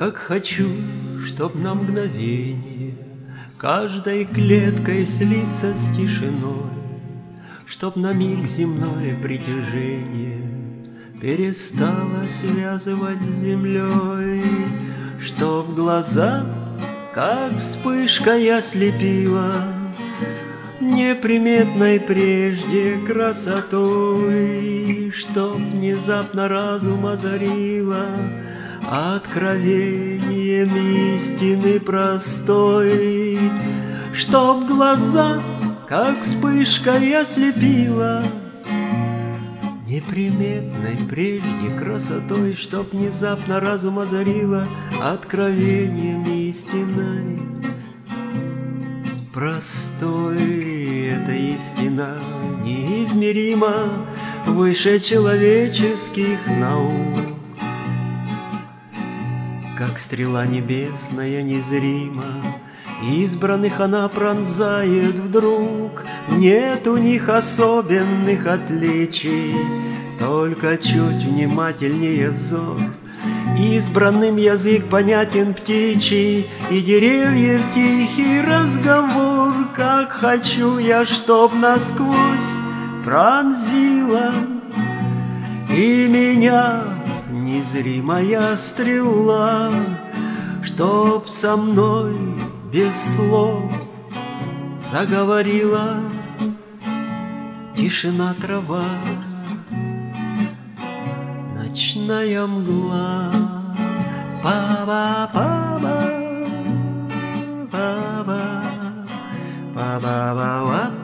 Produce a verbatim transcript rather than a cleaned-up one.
Как хочу, чтоб на мгновение каждой клеткой слиться с тишиной, чтоб на миг земное притяжение перестало связывать с землей, чтоб глаза, как вспышкой ослепила неприметной прежде красотой, чтоб внезапно разум озарила откровением истины простой, чтоб глаза, как вспышкой ослепила неприметной прежде красотой, чтоб внезапно разум озарила откровением истиной простой. Эта истина неизмеримо выше человеческих наук, как стрела небесная незрима, избранных она пронзает вдруг. Нет у них особенных отличий, только чуть внимательнее взор. Избранным язык понятен птичий, и деревьев тихий разговор. Как хочу я, чтоб насквозь пронзила и меня незримая стрела, чтоб со мной без слов заговорила тишина, трава, ночная мгла. Па-ба-па-ба, па-ба, па-ба-ба-ба.